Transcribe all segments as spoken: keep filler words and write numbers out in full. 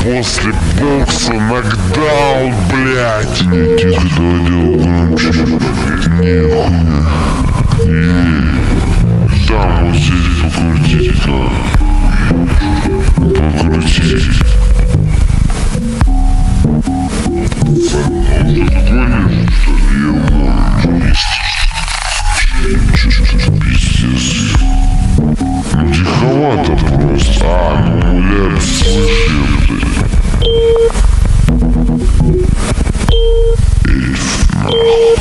после бокса нокдаун, блять. Не тихо, давай делай громче. Нихуя. Ей. Там вот здесь покрутить, да. Покрутить. Гонишь, что ли? Я умру. Что-то пиздец. Ну тиховато просто. А, ну блядь, слышишь, блядь. Эльф, нахуй.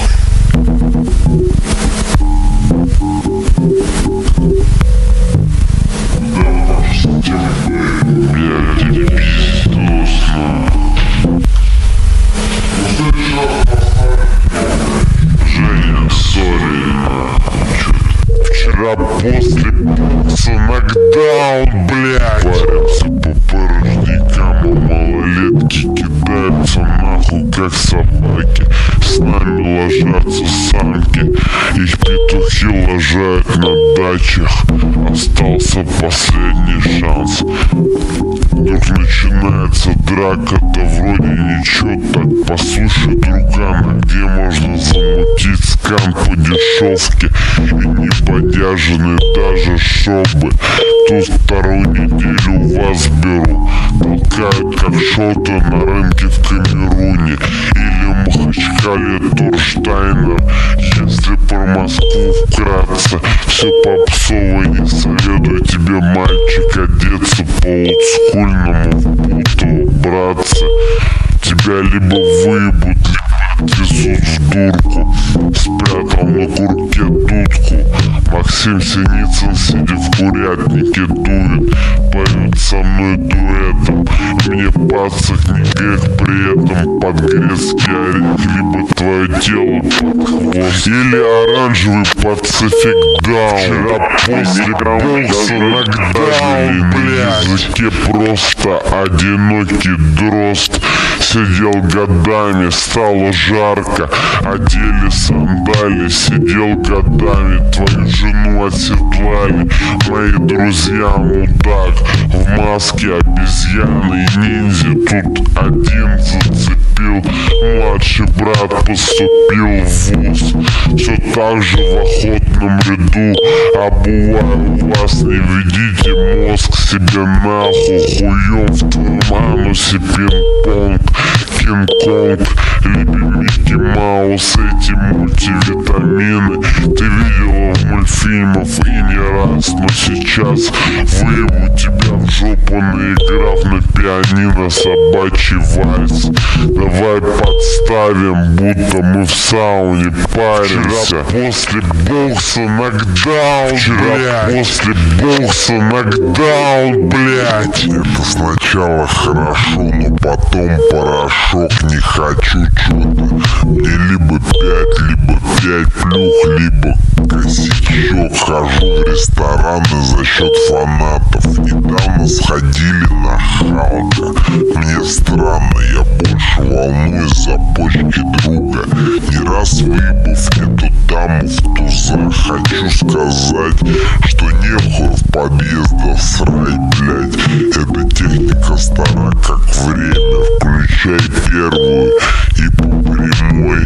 Да, наш система, блядь, ты пиздос, нахуй. Женя, сори, нахуй. Вчера после бокса нокдаун, блядь. Парятся по порожникам, а малолетки кидаются нахуй, как собаки. С нами ложатся самки, их петухи лажают на дачах. Остался последний шанс. Вдруг начинается драка, да вроде ничего. Так послушай, друган, где можно замутить скан по дешевке и не подержанные даже шобы. Тут вторую неделю вас беру, толкают как шоты на рынке в Камеруне или Махачкале Турштайна. Если про Москву вкратце, все попсово, не советую тебе, мальчик, одеться по-олдскульному в Бутово, братцы. Тебя либо выебут, либо отвезут в дурку. Спрятал на курке дудку. Максим Синицын, сидя в курятнике, дует. Поют со мной дуэтом. Мне пацак не грех, при этом под грецкий орех. Либо твое тело под хвост, или оранжевый пацифик даун. Вчера после бокса нокдаун, блядь. На языке просто одинокий дрозд. Сидел годами, стало жарко, одели сандали. Сидел годами, твою жену оседлали. Мои друзья мудак в маске обезьяны и ниндзя. Тут один зацепил, младший брат поступил в вуз. Все так же в охотном ряду обуваю вас. Не ведите мозг себе нахуй, хуем в твоем анусе пинг-понг. Кинг-Конг, либо Микки Маус, эти мультивитамины ты видела в мультфильмах и не раз. Но сейчас выебу тебя в жопу, наиграв на пианино собачий вальс. Давай подставим, будто мы в сауне паримся. Вчера после бокса нокдаун, Вчера блядь. после бокса нокдаун, блядь. Это сначала хорошо, но потом порошок. Не хочу что-то. Мне либо пять, либо пять плюх, либо косячок. Хожу в рестораны за счет фанатов. Недавно сходили на Халка. Мне странно, я больше волнуюсь за почки друга. Не раз выебав эту даму в тузах. Хочу сказать, что нехуй в подъездах срать, блять. Эта техника стара, как время. Включай первую и по прямой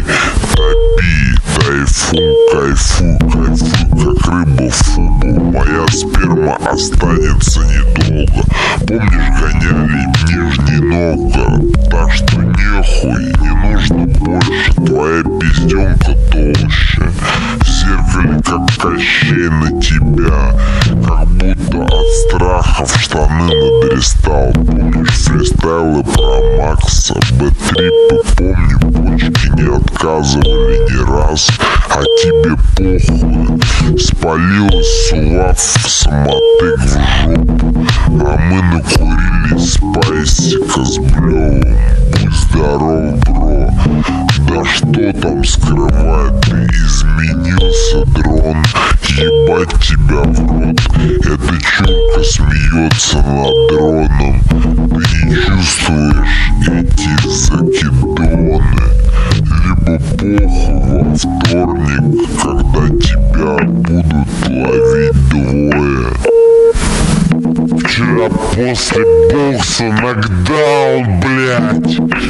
топи. Тайфун, кайфуй, кайфуй, как рыба в фубу. Моя сперма останется недолго. Помнишь, гоняли Нижний Новгород? Так что нехуй, не нужно больше. Твоя пизденка толще. В зеркале, как Кощей на тебя. Как будто от страха в штаны надрестал. Помнишь фристайлы про Макса? Б-трипы, помню, почки не отказывали ни раз. А тебе похуй. Спалилась сував самотык в жопу. А мы накурили спайсика с блевом. Будь здоров, бро. Да что там скрывает, ты изменился, дрон. Ебать тебя в рот. Эта чурка смеется над дроном. Ты не чувствуешь эти закидоны. Либо похуй во вторник, когда тебя будут ловить двое. Вчера после бокса нокдаун, блять.